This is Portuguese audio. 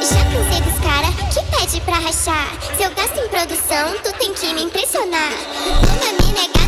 Já cansei dos cara que pede pra rachar. Se eu gasto em produção, tu tem que me impressionar. Quando a mina é